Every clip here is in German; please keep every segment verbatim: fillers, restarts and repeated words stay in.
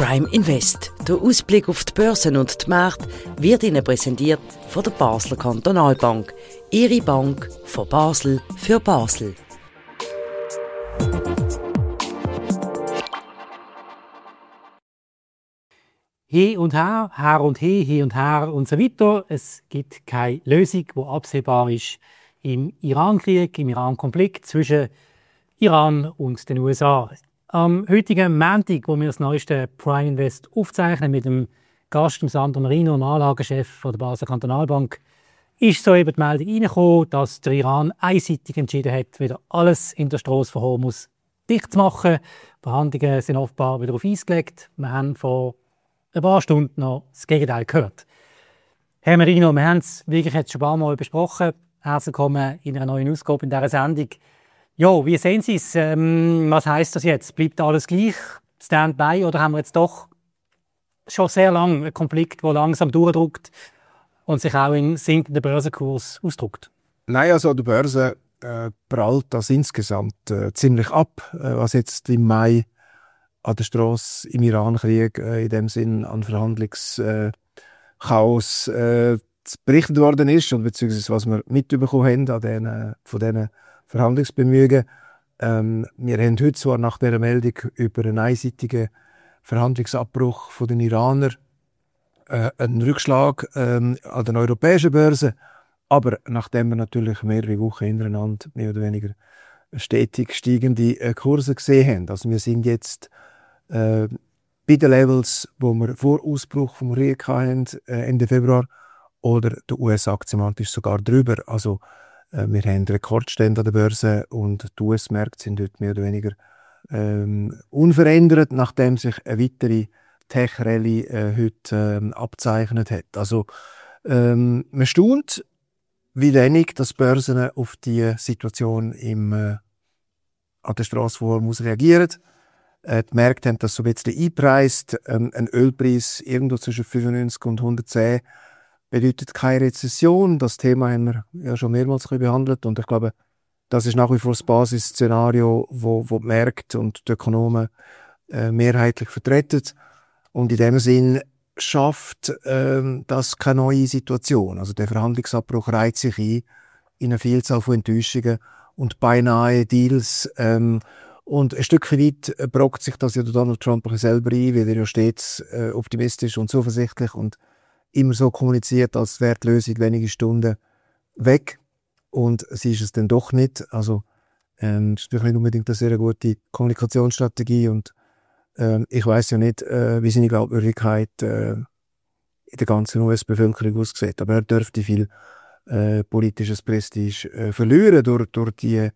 Prime Invest. Der Ausblick auf die Börsen und die Märkte wird Ihnen präsentiert von der Basler Kantonalbank. Ihre Bank von Basel für Basel. He und her, her und he, he und her und so weiter. Es gibt keine Lösung, die absehbar ist im Iran-Krieg, im Iran-Konflikt zwischen Iran und den U S A. Am heutigen Montag, wo wir das neueste Prime Invest aufzeichnen mit dem Gast, dem Sandro Marino, dem Anlagechef von der Basler Kantonalbank, ist soeben die Meldung reingekommen, dass der Iran einseitig entschieden hat, wieder alles in der Strasse von Hormuz dicht zu machen. Die Verhandlungen sind offenbar wieder auf Eis gelegt. Wir haben vor ein paar Stunden noch das Gegenteil gehört. Herr Marino, wir haben es wirklich jetzt schon ein paar Mal besprochen. Herzlich willkommen in einer neuen Ausgabe in dieser Sendung. Ja, wie sehen Sie es? Ähm, was heisst das jetzt? Bleibt alles gleich? Standby? Oder haben wir jetzt doch schon sehr lange einen Konflikt, der langsam durchdrückt und sich auch in sinkenden Börsenkurs ausdrückt? Nein, also an der Börse äh, prallt das insgesamt äh, ziemlich ab, äh, was jetzt im Mai an der Strasse im Iran-Krieg äh, in dem Sinn an Verhandlungschaos äh, äh, berichtet worden ist und beziehungsweise was wir mitbekommen haben an den, äh, von diesen Verhandlungsbemühungen. Ähm, wir haben heute zwar nach dieser Meldung über einen einseitigen Verhandlungsabbruch von den Iranern äh, einen Rückschlag ähm, an den europäischen Börsen, aber nachdem wir natürlich mehrere Wochen hintereinander mehr oder weniger stetig steigende äh, Kurse gesehen haben. Also wir sind jetzt äh, bei den Levels, wo wir vor Ausbruch vom Krieg hatten, äh, Ende Februar, oder der U S-Aktienmarkt ist sogar drüber. Also äh, wir haben Rekordstände an der Börse und die U S-Märkte sind heute mehr oder weniger ähm, unverändert, nachdem sich eine weitere Tech-Rallye äh, heute ähm, abzeichnet hat. Also ähm, man staunt, wie wenig das Börsen auf die Situation im, äh, an der Strasse vor muss reagieren. Äh, die Märkte haben das so ein bisschen eingepreist. Ähm, ein Ölpreis irgendwo zwischen fünfundneunzig und hundertzehn bedeutet keine Rezession. Das Thema haben wir ja schon mehrmals behandelt und ich glaube, das ist nach wie vor das Basisszenario, wo, wo die Märkte und die Ökonomen äh, mehrheitlich vertreten. Und in dem Sinn schafft ähm, das keine neue Situation. Also der Verhandlungsabbruch reiht sich ein in eine Vielzahl von Enttäuschungen und beinahe Deals. Ähm, und ein Stück weit brockt sich das ja Donald Trump selber ein, weil er ja stets äh, optimistisch und zuversichtlich und immer so kommuniziert, als wäre die Lösung wenige Stunden weg. Und sie ist es dann doch nicht. Also ähm, das ist natürlich nicht unbedingt eine sehr gute Kommunikationsstrategie und ähm, ich weiß ja nicht, äh, wie seine Glaubwürdigkeit äh, in der ganzen U S-Bevölkerung aussieht. Aber er dürfte viel äh, politisches Prestige äh, verlieren durch, durch die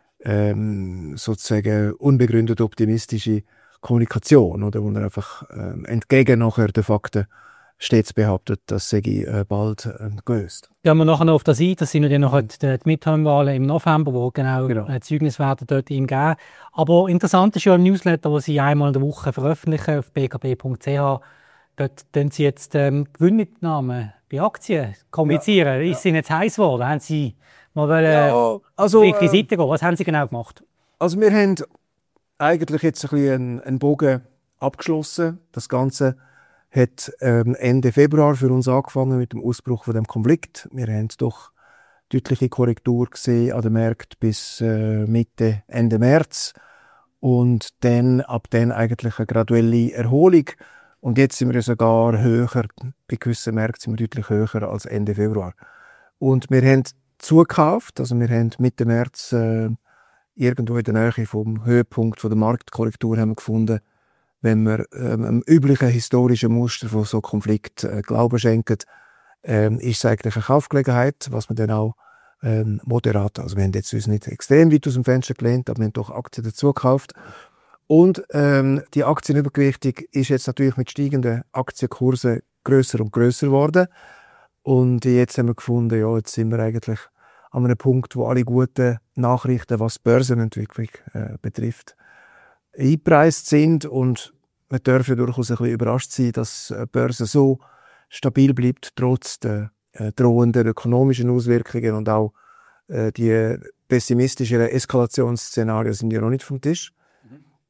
ähm, sozusagen unbegründet optimistische Kommunikation, oder wo er einfach ähm, entgegen nachher den Fakten stets behauptet, das sei äh, bald äh, gelöst. Gehen wir nachher noch auf das ein. Das sind ja noch die, die Midterm-Wahlen im November, wo genau, genau. Äh, Zeugnis werden dort ihm geben. Aber interessant ist ja im Newsletter, wo Sie einmal in der Woche veröffentlichen auf b k b punkt c h. Dort können Sie jetzt ähm, Gewinnmitnahmen bei Aktien kommunizieren. Ja, ja. Sind jetzt heiß geworden? Haben Sie mal wollen, ja, also, Requisiten äh, gehen? Was haben Sie genau gemacht? Also wir haben eigentlich jetzt ein bisschen einen, einen Bogen abgeschlossen. Das Ganze hat ähm, Ende Februar für uns angefangen mit dem Ausbruch von dem Konflikt. Wir haben doch deutliche Korrektur gesehen an den Märkten bis äh, Mitte, Ende März und dann ab dann eigentlich eine graduelle Erholung. Und jetzt sind wir sogar höher, bei gewissen Märkten sind wir deutlich höher als Ende Februar. Und wir haben zugekauft, also wir haben Mitte März äh, irgendwo in der Nähe vom Höhepunkt von der Marktkorrektur haben wir gefunden, wenn wir ähm, einem üblichen historischen Muster von so Konflikt äh, Glauben schenken, ähm, ist es eigentlich eine Kaufgelegenheit, was man dann auch ähm, moderat, also wir haben jetzt uns nicht extrem weit aus dem Fenster gelehnt, aber wir haben doch Aktien dazu gekauft. Und ähm, die Aktienübergewichtung ist jetzt natürlich mit steigenden Aktienkursen grösser und grösser geworden. Und jetzt haben wir gefunden, ja, jetzt sind wir eigentlich an einem Punkt, wo alle guten Nachrichten, was Börsenentwicklung äh, betrifft, eingepreist sind und wir dürfen durchaus ein bisschen überrascht sein, dass die Börse so stabil bleibt, trotz der äh, drohenden ökonomischen Auswirkungen und auch äh, die pessimistischen Eskalationsszenarien sind ja noch nicht vom Tisch. Mhm.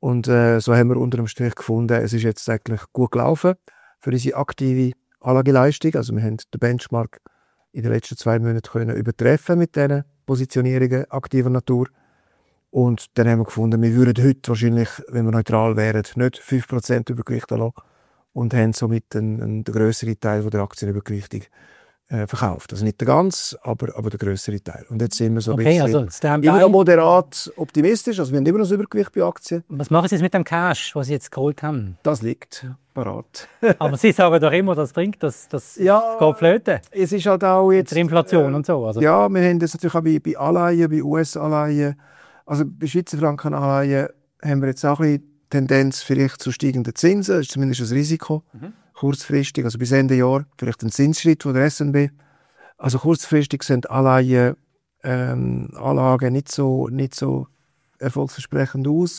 Und äh, so haben wir unter dem Strich gefunden, es ist jetzt eigentlich gut gelaufen für unsere aktive Anlageleistung. Also wir haben den Benchmark in den letzten zwei Monaten können übertreffen mit diesen Positionierungen aktiver Natur. Und dann haben wir gefunden, wir würden heute wahrscheinlich, wenn wir neutral wären, nicht fünf Prozent Übergewicht lassen und haben somit einen, einen, den grösseren Teil von der Aktienübergewichtung äh, verkauft. Also nicht der ganze, aber, aber der grössere Teil. Und jetzt sind wir so okay, ein bisschen also immer noch moderat optimistisch. Also wir haben immer noch das Übergewicht bei Aktien. Was machen Sie jetzt mit dem Cash, was Sie jetzt geholt haben? Das liegt parat. Aber Sie sagen doch immer, das bringt, das, das ja, geht flöten. Es ist halt auch jetzt... Mit der Inflation äh, und so. Also. Ja, wir haben das natürlich auch bei, bei Anleihen, bei U S-Anleihen. Also bei Schweizer Franken-Anleihen haben wir jetzt auch ein bisschen Tendenz vielleicht zu steigenden Zinsen. Das ist zumindest ein Risiko. Mhm. Kurzfristig, also bis Ende Jahr, vielleicht ein Zinsschritt von der S N B. Also kurzfristig sind Anleihen, ähm, Anlagen nicht so, nicht so erfolgsversprechend aus.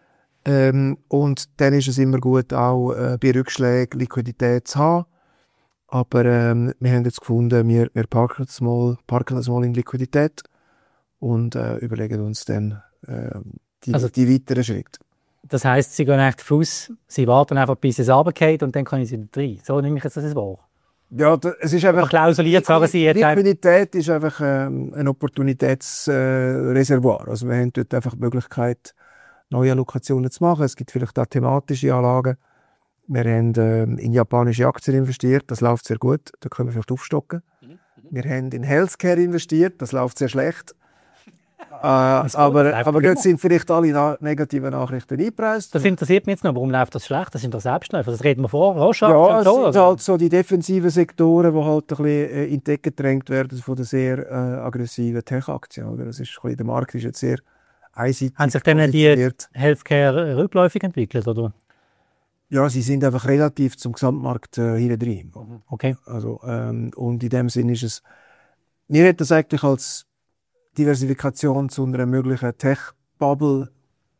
Ähm, und dann ist es immer gut, auch äh, bei Rückschlägen Liquidität zu haben. Aber ähm, wir haben jetzt gefunden, wir, wir parken, das mal, parken das mal in Liquidität und äh, überlegen uns dann äh, die, also, die weiteren Schritte. Das heisst, Sie gehen echt davon aus, Sie warten einfach, bis es runtergeht und dann können Sie wieder rein. So nehme ich jetzt das wahr. Ja, da, es ist einfach... Aber klausuliert, sagen Sie jetzt... Liquidität ist einfach ähm, ein Opportunitätsreservoir. Äh, also wir haben dort einfach die Möglichkeit, neue Allokationen zu machen. Es gibt vielleicht auch thematische Anlagen. Wir haben ähm, in japanische Aktien investiert, das läuft sehr gut, da können wir vielleicht aufstocken. Mhm. Wir haben in Healthcare investiert, das läuft sehr schlecht. äh, aber aber dort sind vielleicht alle na- negativen Nachrichten eingepreist. Das interessiert mich jetzt noch, warum läuft das schlecht? Das sind doch Selbstläufer, das reden wir vor, Rohschaft ja, und so. Ja, es sind halt so die defensiven Sektoren, die halt ein bisschen äh, in die Decke gedrängt werden von den sehr äh, aggressiven Tech-Aktien. Das ist ein bisschen, der Markt ist jetzt sehr einseitig. Haben sich dann die Healthcare rückläufig entwickelt, oder? Ja, sie sind einfach relativ zum Gesamtmarkt äh, hier drin. Okay. Also, ähm, und in dem Sinn ist es, mir hätte das eigentlich als Diversifikation zu einer möglichen Tech-Bubble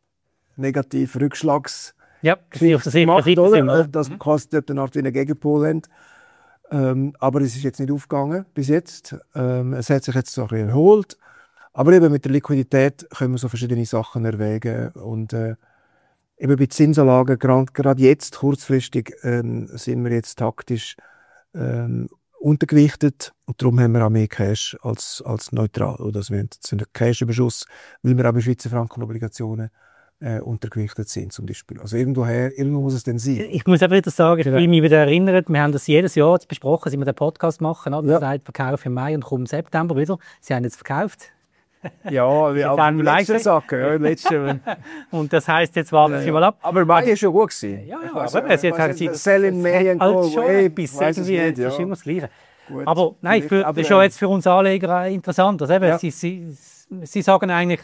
negativ Rückschlags ja, auf das gemacht, oder? Das kostet eine Art wie ein Gegenpol haben. Ähm, aber es ist jetzt nicht aufgegangen bis jetzt. Ähm, es hat sich jetzt so ein bisschen erholt. Aber eben mit der Liquidität können wir so verschiedene Sachen erwägen und äh, eben bei Zinsanlagen, gerade jetzt, kurzfristig, ähm, sind wir jetzt taktisch ähm, untergewichtet und darum haben wir auch mehr Cash als, als neutral. Oder also wir haben einen Cash-Überschuss, weil wir auch bei Schweizer Franken-Obligationen äh, untergewichtet sind zum Beispiel. Also irgendwoher, irgendwo muss es dann sein. Ich muss einfach wieder sagen, ich will mich wieder erinnern, wir haben das jedes Jahr besprochen, dass wir den Podcast machen, oder? Ja. Wir Verkauf im Mai und kommen im September wieder. Sie haben jetzt verkauft. Ja, wir haben letzte Sache, ja, letzte. Und das heisst, jetzt warten ja, Sie mal ab. Aber Mai ist schon gut gewesen. Ja, ja, also, aber es jetzt hat Sie Sell in May and go away. Bis irgendwie, es ist immer das Gleiche. Gut, aber nein, für, aber, das ist ja jetzt für uns Anleger interessant. Also eben, ja. Sie, Sie, Sie sagen eigentlich,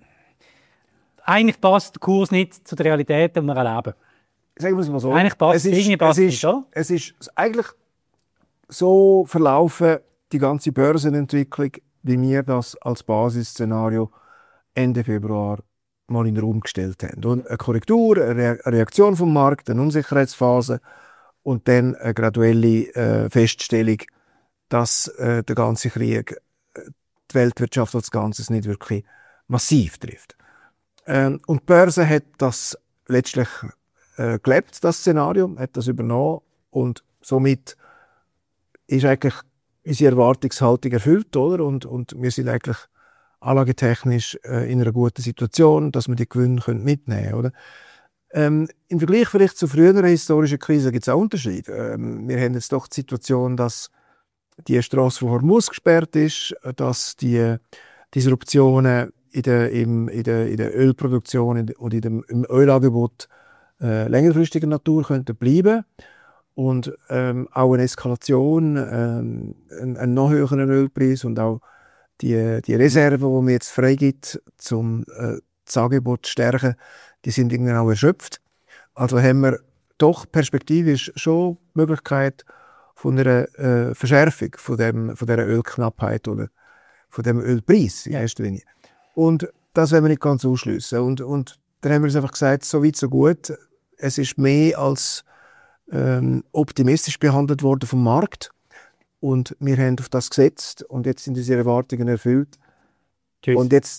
eigentlich passt der Kurs nicht zu der Realität, die wir erleben. Sagen wir es mal so. Eigentlich passt es, ist, irgendwie passt es, ist, nicht, oder? Es ist eigentlich so verlaufen, die ganze Börsenentwicklung, wie wir das als Basisszenario Ende Februar mal in den Raum gestellt haben. Und eine Korrektur, eine Reaktion vom Markt, eine Unsicherheitsphase und dann eine graduelle äh, Feststellung, dass äh, der ganze Krieg die Weltwirtschaft als Ganzes nicht wirklich massiv trifft. Ähm, und die Börse hat das letztlich äh, gelebt, das Szenario, hat das übernommen und somit ist eigentlich unsere Erwartungshaltung erfüllt, oder? Und, und wir sind eigentlich anlagetechnisch äh, in einer guten Situation, dass wir die Gewinne können mitnehmen können, oder? Ähm, im Vergleich vielleicht zu früheren historischen Krisen gibt es auch Unterschiede. Ähm, wir haben jetzt doch die Situation, dass die Strasse von Hormuz gesperrt ist, dass die Disruptionen in der, im, in der, in der Ölproduktion und in dem, im Ölangebot äh, längerfristiger Natur könnten bleiben. Und ähm, auch eine Eskalation, ähm, ein, ein noch höheren Ölpreis und auch die, die Reserven, die man jetzt freigibt, um äh, das Angebot zu stärken, die sind irgendwann auch erschöpft. Also haben wir doch perspektivisch schon die Möglichkeit von einer äh, Verschärfung von, dem, von dieser Ölknappheit oder von dem Ölpreis in erster Linie. Und das wollen wir nicht ganz ausschliessen. Und, und dann haben wir uns einfach gesagt, so weit, so gut. Es ist mehr als ähm, optimistisch behandelt worden vom Markt. Und wir haben auf das gesetzt und jetzt sind unsere Erwartungen erfüllt. Tschüss. Und jetzt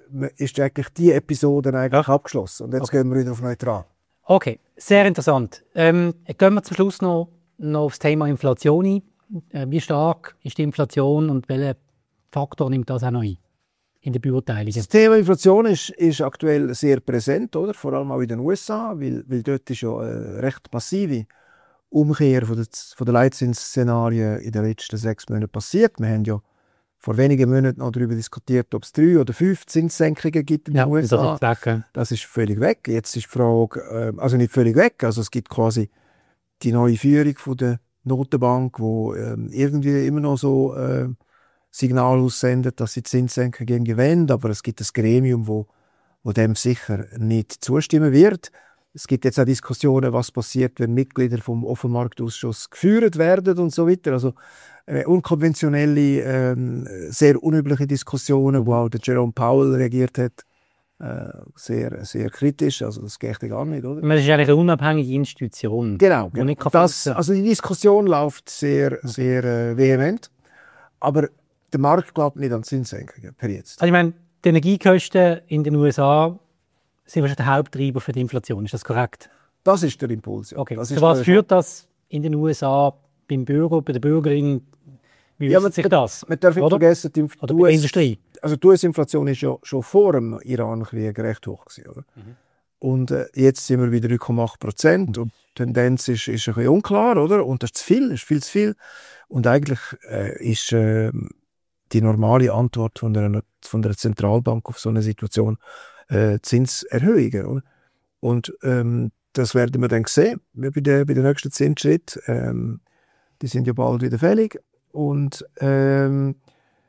ist eigentlich die Episode eigentlich abgeschlossen. Und jetzt okay. gehen wir wieder auf neutral. Okay, sehr interessant. Ähm, gehen wir zum Schluss noch, noch auf das Thema Inflation ein. Äh, wie stark ist die Inflation und welchen Faktor nimmt das auch noch ein in der Beurteilung? Das Thema Inflation ist, ist aktuell sehr präsent, oder? Vor allem auch in den U S A, weil, weil dort ist ja eine recht massive Umkehr von der, von der Leitzinsszenarien in den letzten sechs Monaten passiert. Wir haben ja vor wenigen Monaten noch darüber diskutiert, ob es drei oder fünf Zinssenkungen gibt in den ja, U S A. Das ist, weg, das ist völlig weg. Jetzt ist die Frage, also nicht völlig weg, also es gibt quasi die neue Führung von der Notenbank, wo ähm, irgendwie immer noch so äh, Signal aussendet, dass sie Zinssenkungen gewinnt, aber es gibt ein Gremium, wo, wo dem sicher nicht zustimmen wird. Es gibt jetzt auch Diskussionen, was passiert, wenn Mitglieder vom Offenmarktausschuss geführt werden und so weiter. Also äh, unkonventionelle, äh, sehr unübliche Diskussionen, wo auch der Jerome Powell reagiert hat, äh, sehr, sehr kritisch. Also das geht ja gar nicht, oder? Das ist eigentlich eine unabhängige Institution. Genau. Wo nicht das, also die Diskussion läuft sehr, sehr äh, vehement, aber der Markt glaubt nicht an Zinssenkungen per jetzt. Also ich meine, die Energiekosten in den U S A sind wahrscheinlich der Haupttreiber für die Inflation. Ist das korrekt? Das ist der Impuls. Ja. Okay. Das Zu was führt das in den U S A beim Bürger, bei der Bürgerin? Wie ja, man, sich das? Man darf nicht vergessen, die, oder die Industrie. Also die U S-Inflation ist ja schon vor dem Iran-Krieg recht hoch gewesen, oder? Mhm. Und äh, jetzt sind wir wieder drei Komma acht Prozent und die Tendenz ist, ist ein bisschen unklar, oder? Und das ist zu viel, ist viel zu viel. Und eigentlich äh, ist äh, die normale Antwort von der, von der Zentralbank auf so eine Situation äh, Zinserhöhungen, oder? Und ähm, das werden wir dann sehen bei den, bei den nächsten Zinsschritten. Ähm, die sind ja bald wieder fällig. Und ähm,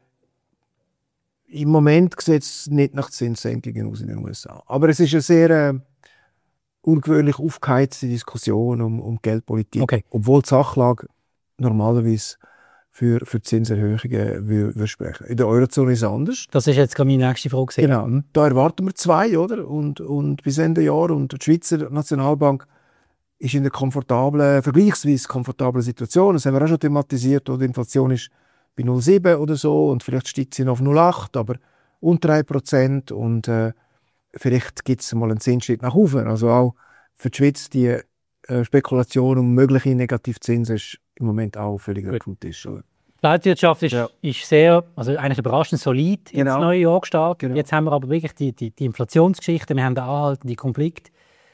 im Moment sieht es nicht nach Zinssenkungen aus in den U S A. Aber es ist eine sehr äh, ungewöhnlich aufgeheizte Diskussion um, um Geldpolitik, okay. obwohl die Sachlage normalerweise für, für Zinserhöhungen würde sprechen. In der Eurozone ist es anders. Das ist jetzt gerade meine nächste Frage. Genau. Da erwarten wir zwei, oder? Und, und bis Ende Jahr. Und die Schweizer Nationalbank ist in einer komfortablen, vergleichsweise komfortablen Situation. Das haben wir auch schon thematisiert. Oder? Die Inflation ist bei null Komma sieben oder so und vielleicht steigt sie noch auf null Komma acht, aber unter drei Prozent. Und äh, vielleicht gibt es mal einen Zinsschritt nach oben. Also auch für die Schweiz die äh, Spekulation um mögliche Negativzinsen ist im Moment auch völlig weg vom Tisch. Oder? Die Weltwirtschaft ist, ja. ist sehr, also eigentlich überraschend solid genau. ins neue Jahr gestartet. Genau. Jetzt haben wir aber wirklich die, die, die Inflationsgeschichte, wir haben den anhaltenden Konflikt.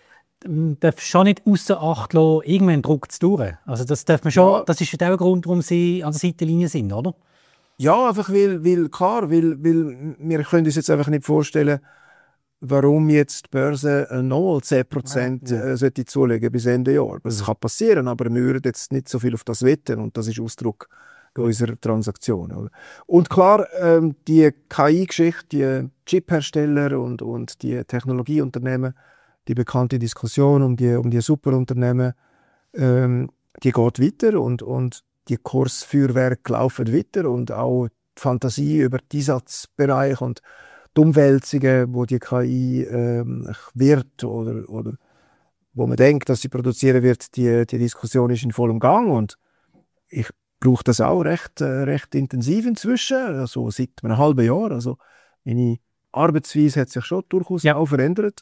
Man darf schon nicht außer Acht lassen, irgendwann drückt es durch. Also das, darf man schon, ja. das ist auch ein Grund, warum sie an der Seitenlinie sind, oder? Ja, einfach weil, weil klar, weil, weil wir können uns jetzt einfach nicht vorstellen, warum jetzt die Börse nochmal zehn Prozent ja. äh, sollte zulegen bis Ende Jahr. Das mhm. kann passieren, aber wir würden jetzt nicht so viel auf das wetten und das ist Ausdruck unserer Transaktion. Oder? Und klar, ähm, die K I-Geschichte, die Chip-Hersteller und, und die Technologieunternehmen, die bekannte Diskussion um die, um die Superunternehmen, ähm, die geht weiter und, und die Kursfeuerwerke laufen weiter und auch die Fantasie über den Einsatzbereich und die Umwälzungen, wo die K I ähm, wird oder, oder wo man denkt, dass sie produzieren wird, die, die Diskussion ist in vollem Gang und ich brauche das auch recht, äh, recht intensiv inzwischen, also seit einem halben Jahr. Also meine Arbeitsweise hat sich schon durchaus ja. auch verändert.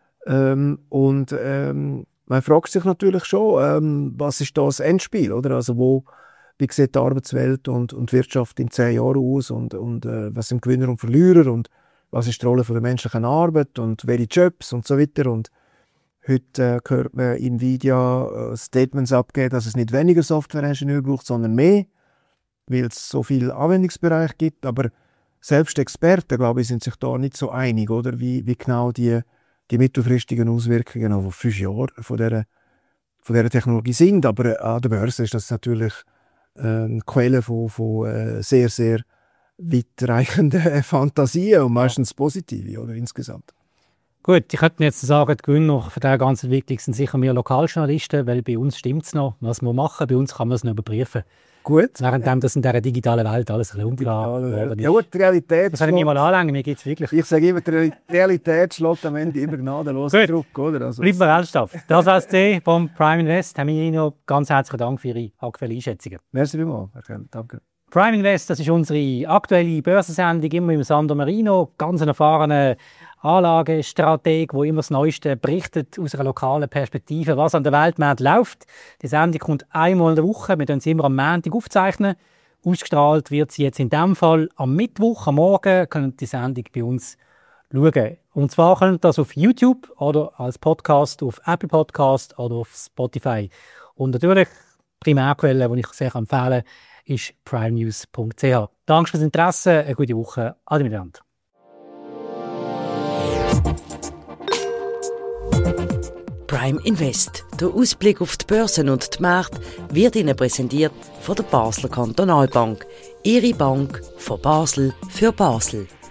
Ähm, und ähm, man fragt sich natürlich schon, ähm, was ist das Endspiel, oder? Also wo, wie sieht die Arbeitswelt und, und Wirtschaft in zehn Jahren aus und, und äh, was sind Gewinner und Verlierer und was ist die Rolle von der menschlichen Arbeit und welche Jobs und so weiter. Und heute äh, hört man Nvidia äh, Statements abgeben, dass es nicht weniger Software-Ingenieur braucht, sondern mehr, weil es so viele Anwendungsbereiche gibt. Aber selbst Experten, glaube ich, sind sich da nicht so einig, oder? Wie, wie genau die, die mittelfristigen Auswirkungen von fünf Jahren von dieser, von dieser Technologie sind. Aber äh, an der Börse ist das natürlich äh, eine Quelle von, von äh, sehr, sehr weitreichenden Fantasien und meistens positive, oder insgesamt. Gut, ich könnte jetzt sagen, die Gewinner für diese ganze Entwicklung sind sicher wir Lokaljournalisten, weil bei uns stimmt es noch, was wir machen, bei uns kann man es noch überprüfen. Gut. Währenddem das in dieser digitalen Welt alles ein bisschen unklar geworden ist. Ja gut, die Realität... Das kann ich mir mal anlängen, mir geht es wirklich... Ich sage immer, die Realität schlägt am Ende immer gnadenlos zurück, oder? Also. Bleiben wir ernsthaft. Das als C vom Prime Invest haben wir Ihnen ganz herzlichen Dank für Ihre aktuellen Einschätzungen. Merci vielmals. Danke. Prime Invest, das ist unsere aktuelle Börsensendung, immer mit Sandro Marino, ganz ein erfahrener Anlagestrateg, der immer das Neueste berichtet aus einer lokalen Perspektive, was an der Weltmarkt läuft. Die Sendung kommt einmal in der Woche, wir zeichnen sie immer am Montag aufzeichnen. Ausgestrahlt wird sie jetzt in diesem Fall am Mittwoch, am Morgen, könnt die Sendung bei uns schauen. Und zwar könnt ihr das auf YouTube oder als Podcast auf Apple Podcast oder auf Spotify. Und natürlich die Primärquelle, die ich sehr empfehle, ist prime news punkt c h. Danke fürs Interesse, eine gute Woche, alle miteinander. Prime Invest, der Ausblick auf die Börsen und die Märkte, wird Ihnen präsentiert von der Basler Kantonalbank. Ihre Bank von Basel für Basel.